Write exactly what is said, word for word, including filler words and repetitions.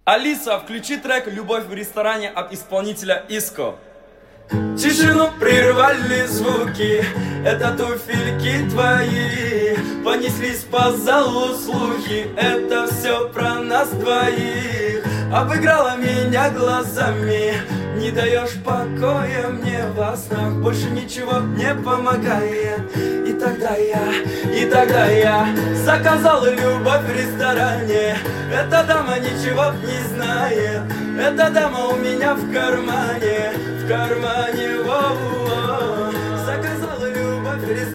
Алиса, включи трек «Любовь в ресторане» от исполнителя Иско. Тишину прервали звуки, это туфельки твои. Понеслись по залу слухи, это все про нас двоих. Обыграла меня глазами, не даешь покоя мне во снах. Больше ничего не помогает. И тогда я, и тогда я заказал любовь в ресторане. Эта дама ничего не знает, эта дама у меня в кармане, в кармане, воу-воу. Заказала любовь в ресторане.